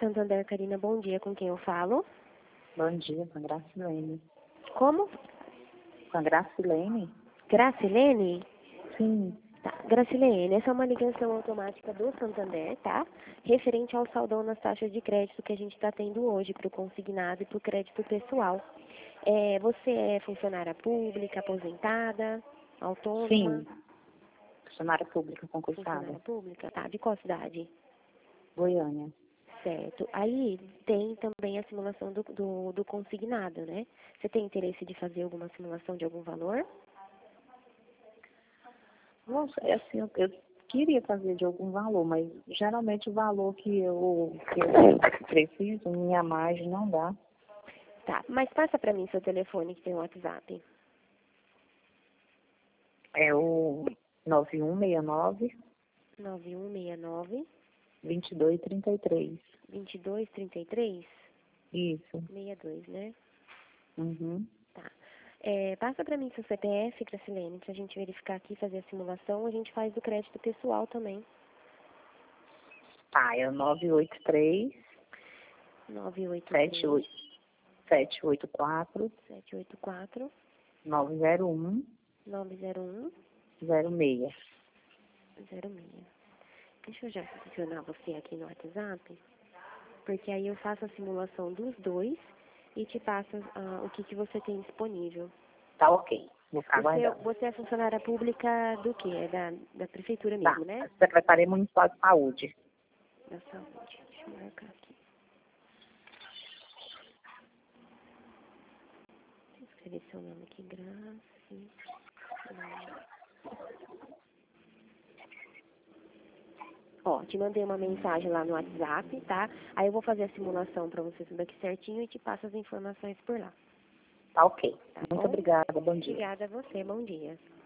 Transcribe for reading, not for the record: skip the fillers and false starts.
Santander, Karina, bom dia. Com quem eu falo? Bom dia, com a Gracilene. Como? Com a Gracilene? Gracilene? Sim. Tá. Gracilene, essa é uma ligação automática do Santander, tá? Referente ao saldão nas taxas de crédito que a gente está tendo hoje para o consignado e para o crédito pessoal. Você é funcionária pública, aposentada, autônoma? Sim. Funcionária pública concursada. Funcionária pública, tá? De qual cidade? Goiânia. Certo. Aí tem também a simulação do consignado, né? Você tem interesse de fazer alguma simulação de algum valor? Nossa, é assim, eu queria fazer de algum valor, mas geralmente o valor que eu preciso, minha margem não dá. Tá, mas passa para mim seu telefone que tem o WhatsApp. É o 9169 9169 2233. 2233 Isso. 62, né? Uhum. Tá. Passa para mim seu CPF, Gracilene, pra gente verificar aqui, fazer a simulação. A gente faz do crédito pessoal também. Tá, é o 983 983 784 784 901 901 06. 06. Deixa eu já adicionar você aqui no WhatsApp, porque aí eu faço a simulação dos dois e te passo o que você tem disponível. Tá ok. Vou ficar aguardando. Você é funcionária pública do quê? É da prefeitura Tá. mesmo, né? Secretaria Municipal de Saúde. Da saúde. Deixa eu marcar aqui. Deixa eu escrever seu nome aqui. Graci. Ó, te mandei uma mensagem lá no WhatsApp, tá? Aí eu vou fazer a simulação pra você tudo aqui certinho e te passo as informações por lá. Tá ok. Tá Muito bom? obrigada. Bom dia. Obrigada a você. Bom dia.